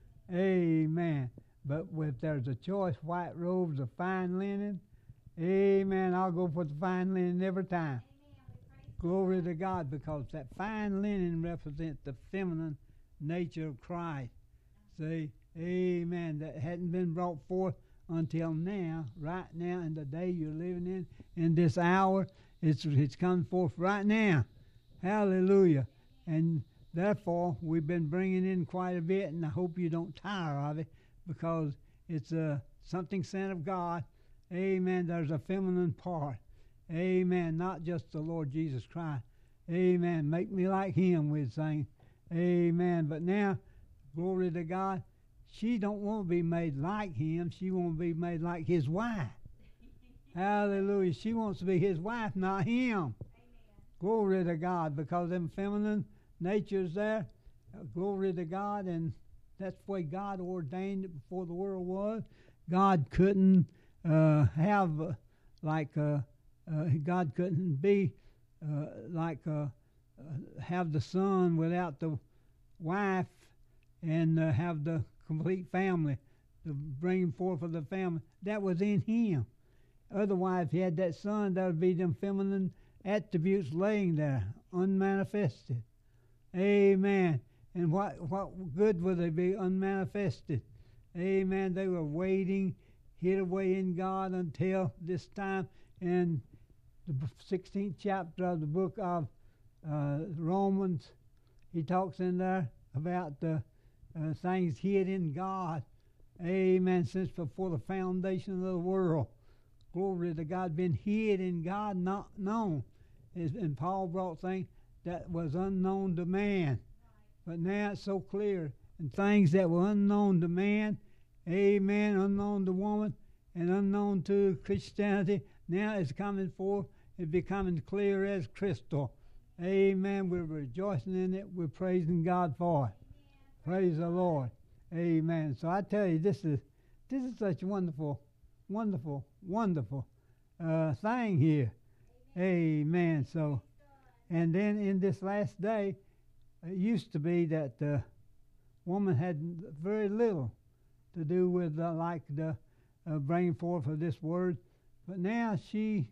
Amen. But if there's a choice, white robes of fine linen, amen, I'll go for the fine linen every time. Glory to God, because that fine linen represents the feminine nature of Christ. See, amen, that hadn't been brought forth until now, right now, in the day you're living in, in this hour. It's, it's come forth right now. Hallelujah. And therefore, we've been bringing in quite a bit, and I hope you don't tire of it, because it's uh, something sent of God. Amen. There's a feminine part. Amen. Not just the Lord Jesus Christ. Amen. Make me like Him, we're saying. Amen. But now, glory to God, she don't want to be made like Him. She wants to be made like His wife. Hallelujah. She wants to be His wife, not Him. Amen. Glory to God, because them feminine nature's there. Uh, glory to God, and that's the way God ordained it before the world was. God couldn't uh, have uh, like uh, uh, God couldn't be uh, like uh, uh, have the son without the wife, and uh, have the complete family, to bring forth of the family. That was in Him. Otherwise, if He had that son, that would be them feminine attributes laying there, unmanifested. Amen. And what what good would they be unmanifested? Amen. They were waiting, hid away in God until this time. And the sixteenth chapter of the book of uh, Romans, he talks in there about the uh, things hid in God. Amen. Since before the foundation of the world. Glory to God, been hid in God, not known. And Paul brought things that was unknown to man. But now it's so clear. And things that were unknown to man, amen, unknown to woman, and unknown to Christianity, now it's coming forth. It's becoming clear as crystal. Amen. We're rejoicing in it. We're praising God for it. Praise the Lord. Amen. So I tell you, this is this is such a wonderful, wonderful, wonderful uh, thing here. Amen. So, and then in this last day, it used to be that the woman had very little to do with uh, like the uh, bringing forth of this word, but now she,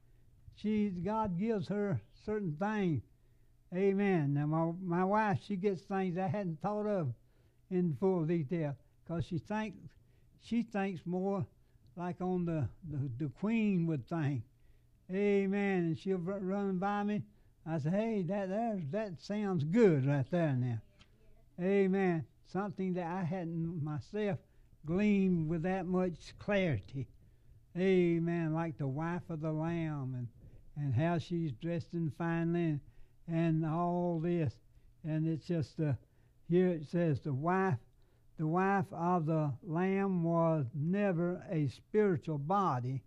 she God gives her certain things. Amen. Now my my wife, she gets things I hadn't thought of in full detail, because she thinks she thinks more like on the, the the queen would think. Amen. And she'll r- run by me. I say, hey, that there's, that sounds good right there now. Amen. Something that I hadn't myself gleaned with that much clarity. Amen. Like the wife of the Lamb, and, and how she's dressed in fine linen and all this. And it's just uh, here it says the wife, the wife of the Lamb was never a spiritual body,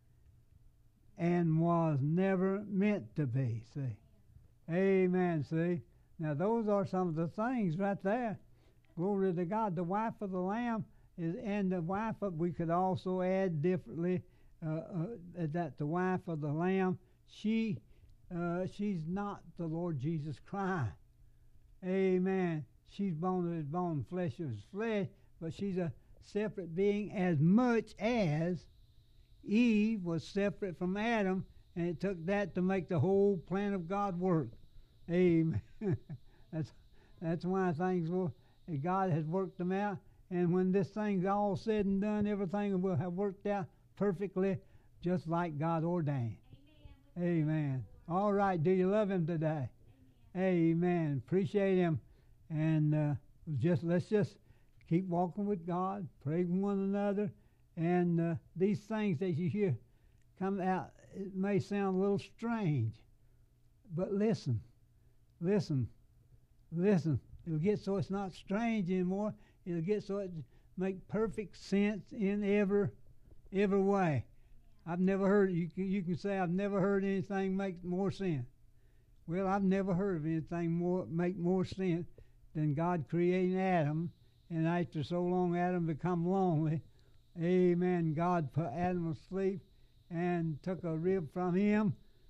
and was never meant to be. See, amen. See, now those are some of the things right there. Glory to God. The wife of the Lamb is, and the wife of, we could also add differently uh, uh, that the wife of the Lamb, she, uh, she's not the Lord Jesus Christ. Amen. She's bone of bone, flesh of flesh, but she's a separate being as much as Eve was separate from Adam, and it took that to make the whole plan of God work. Amen. that's that's why things will. God has worked them out, and when this thing's all said and done, everything will have worked out perfectly, just like God ordained. Amen. Amen. All right. Do you love Him today? Amen. Amen. Appreciate Him, and uh, just let's just keep walking with God, pray with one another. And uh, these things that you hear come out, it may sound a little strange, but listen, listen, listen. It'll get so it's not strange anymore. It'll get so it make perfect sense in every every way. I've never heard you can, you can say I've never heard anything make more sense. Well, I've never heard of anything more make more sense than God creating Adam, and after so long Adam become lonely. Amen. God put Adam asleep and took a rib from him.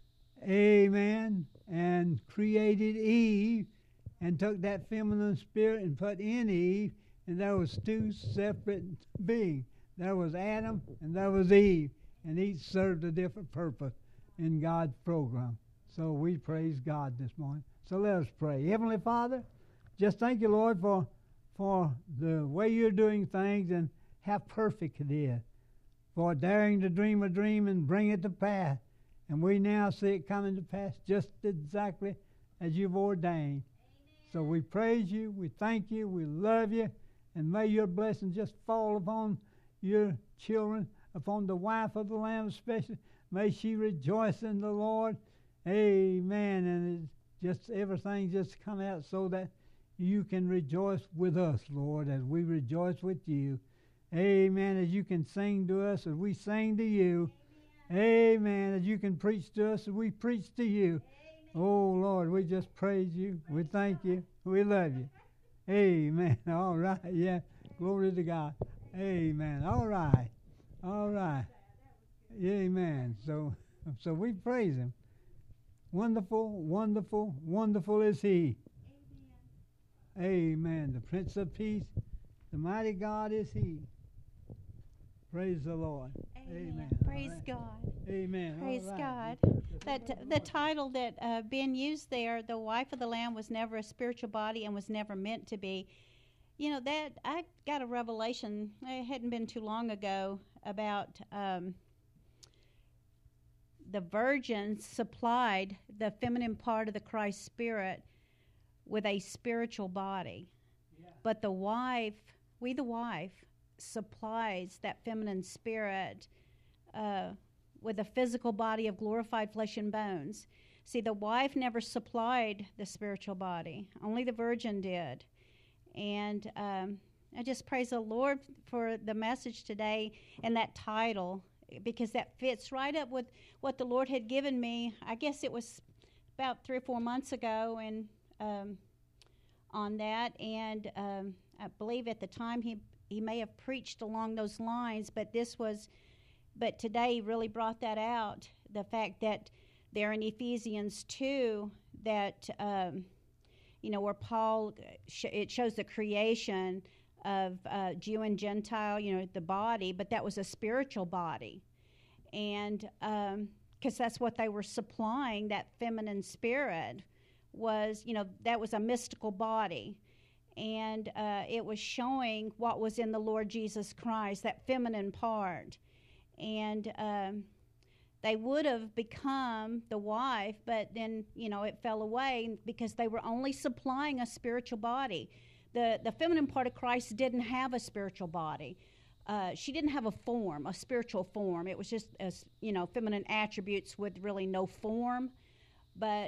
Amen. And created Eve and took that feminine spirit and put in Eve, and there was two separate beings. There was Adam and there was Eve, and each served a different purpose in God's program. So we praise God this morning. So let us pray. Heavenly Father, just thank you, Lord, for for the way you're doing things and how perfect it is, for daring to dream a dream and bring it to pass. And we now see it coming to pass just exactly as you've ordained. Amen. So we praise you, we thank you, we love you, and may your blessing just fall upon your children, upon the wife of the Lamb especially. May she rejoice in the Lord. Amen. And it just everything just come out so that you can rejoice with us, Lord, as we rejoice with you. Amen. As you can sing to us as we sing to you. Amen. Amen. As you can preach to us as we preach to you. Amen. Oh, Lord, we just praise you. We thank you. We love you. Amen. All right. Yeah. Glory to God. Amen. All right. All right. Amen. So, so we praise him. Wonderful, wonderful, wonderful is he. Amen. Amen. The Prince of Peace, the mighty God is he. Praise the Lord. Amen. Amen. Praise right. God. Amen. Praise right. God. That the title that uh, Ben used there, "The Wife of the Lamb was never a spiritual body and was never meant to be." You know, that I got a revelation. It hadn't been too long ago about um, the virgin supplied the feminine part of the Christ Spirit with a spiritual body, yeah. But the wife, we the wife, supplies that feminine spirit uh, with a physical body of glorified flesh and bones. See, the wife never supplied the spiritual body. Only the virgin did. And um, I just praise the Lord for the message today and that title, because that fits right up with what the Lord had given me. I guess it was about three or four months ago and um, on that. And um, I believe at the time he He may have preached along those lines, but this was, but today he really brought that out. The fact that there in Ephesians two, that, um, you know, where Paul, sh- it shows the creation of uh, Jew and Gentile, you know, the body, but that was a spiritual body. And because um, that's what they were supplying, that feminine spirit was, you know, that was a mystical body. And uh, it was showing what was in the Lord Jesus Christ, that feminine part. And um, they would have become the wife, but then, you know, it fell away because they were only supplying a spiritual body. The, the feminine part of Christ didn't have a spiritual body. Uh, she didn't have a form, a spiritual form. It was just, a, you know, feminine attributes with really no form. But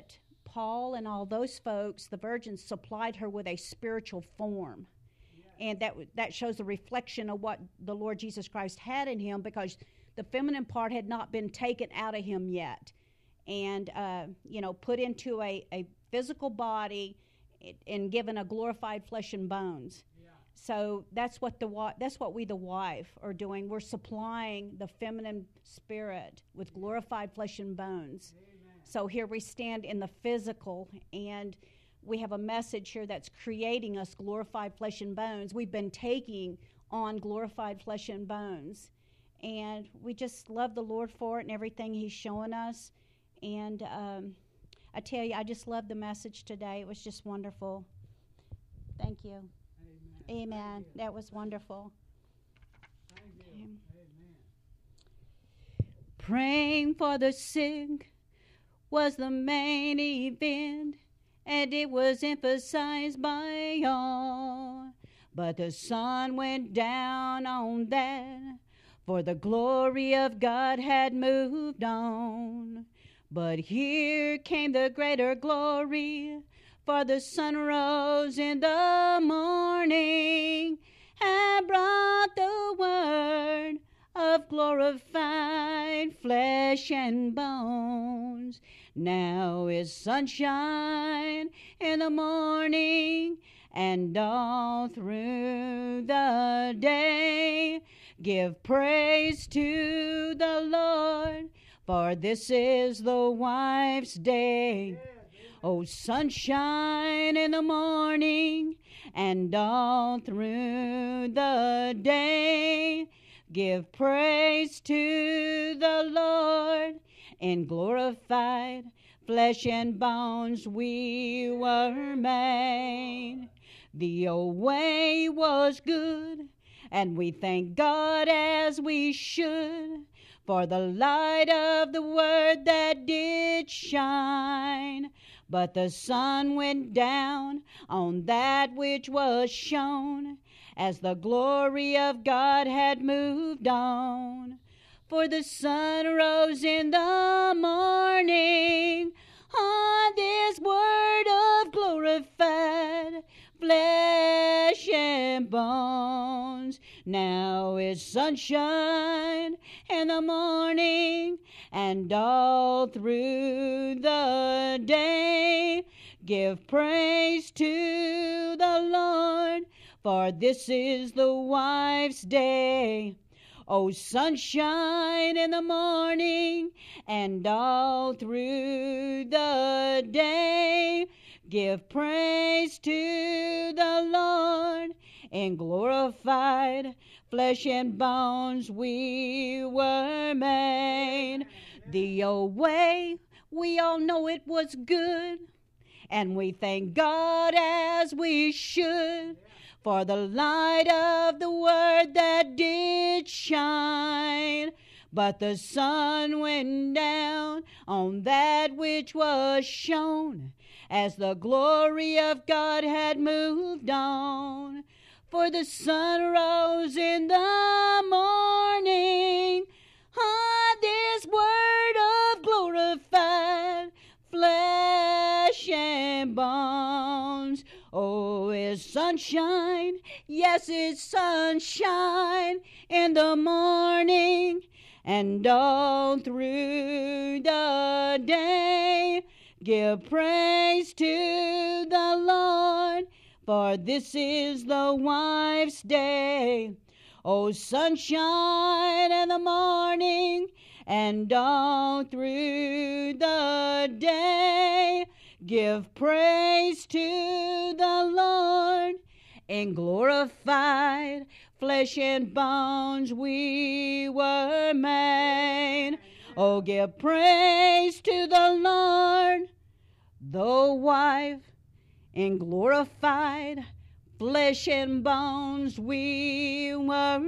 Paul and all those folks, the virgins supplied her with a spiritual form. And that that shows a reflection of what the Lord Jesus Christ had in him, because the feminine part had not been taken out of him yet and, uh, you know, put into a, a physical body and given a glorified flesh and bones. Yeah. So that's what the that's what we, the wife, are doing. We're supplying the feminine spirit with glorified flesh and bones. Amen. So here we stand in the physical, and we have a message here that's creating us glorified flesh and bones. We've been taking on glorified flesh and bones. And we just love the Lord for it and everything He's showing us. And um, I tell you, I just love the message today. It was just wonderful. Thank you. Amen. Amen. Thank you. That was wonderful. Thank you. Amen. Praying for the sick was the main event, and it was emphasized by all. But the sun went down on that, for the glory of God had moved on. But here came the greater glory, for the sun rose in the morning and brought the word of glorified flesh and bones. Now is sunshine in the morning and all through the day. Give praise to the Lord, for this is the wife's day. Oh, sunshine in the morning and all through the day. Give praise to the Lord. In glorified flesh and bones we were made. The old way was good, and we thank God as we should for the light of the word that did shine. But the sun went down on that which was shown, as the glory of God had moved on. For the sun rose in the morning on this word of glorified flesh and bones. Now is sunshine in the morning and all through the day. Give praise to the Lord, for this is the wife's day. Oh, sunshine in the morning and all through the day. Give praise to the Lord. In glorified flesh and bones we were made. The old way, we all know it was good, and we thank God as we should for the light of the word that did shine. But the sun went down on that which was shown, as the glory of God had moved on. For the sun rose in the morning on this word of glorified flesh and bones. Oh, it's sunshine, yes, it's sunshine in the morning and all through the day. Give praise to the Lord, for this is the wife's day. Oh, sunshine in the morning and all through the day. Give praise to the Lord. In glorified flesh and bones we were made. Oh, give praise to the Lord. The wife, in glorified flesh and bones we were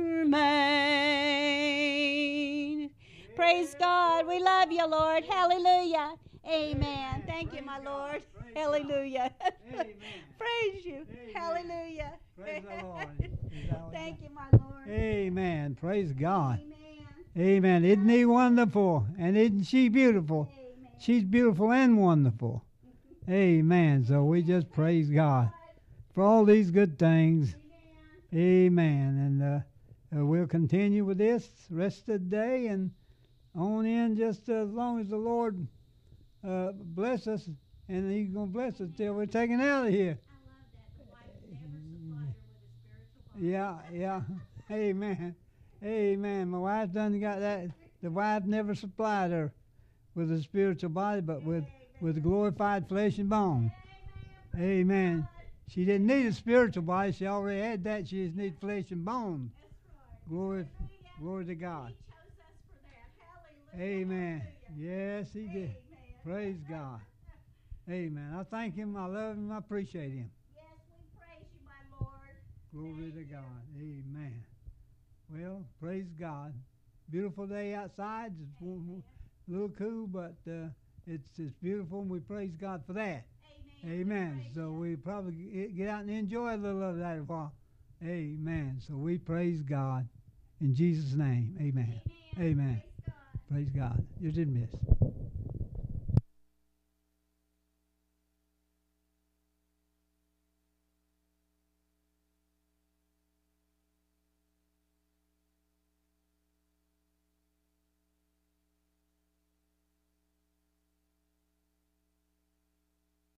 made. Praise God. We love you, Lord. Hallelujah. Amen. Thank you, my Lord. Hallelujah. Praise you. Hallelujah. Praise the Lord. Thank you, my Lord. Amen. Praise God. Amen. Amen. Isn't He wonderful? And isn't she beautiful? Amen. She's beautiful and wonderful. Amen. So we just praise God for all these good things. Amen. And uh, uh, we'll continue with this rest of the day and on in just as long as the Lord uh, bless us, and He's going to bless us till we're taken out of here. Yeah, yeah. Amen. Amen. My wife done got that. The wife never supplied her with a spiritual body, but with, with glorified flesh and bone. Amen. She didn't need a spiritual body. She already had that. She just needed flesh and bone. Glory, glory to God. Amen. Yes, He did. Praise God. Amen. I thank Him. I love Him. I appreciate Him. Yes, we praise you, my Lord. Glory to God. Amen. Well, praise God. Beautiful day outside. It's a little cool, but uh, it's it's beautiful, and we praise God for that. Amen. Amen. So we probably get get out and enjoy a little of that while. Amen. So we praise God in Jesus' name. Amen. Amen. Amen. Praise God. Praise God. You're dismissed.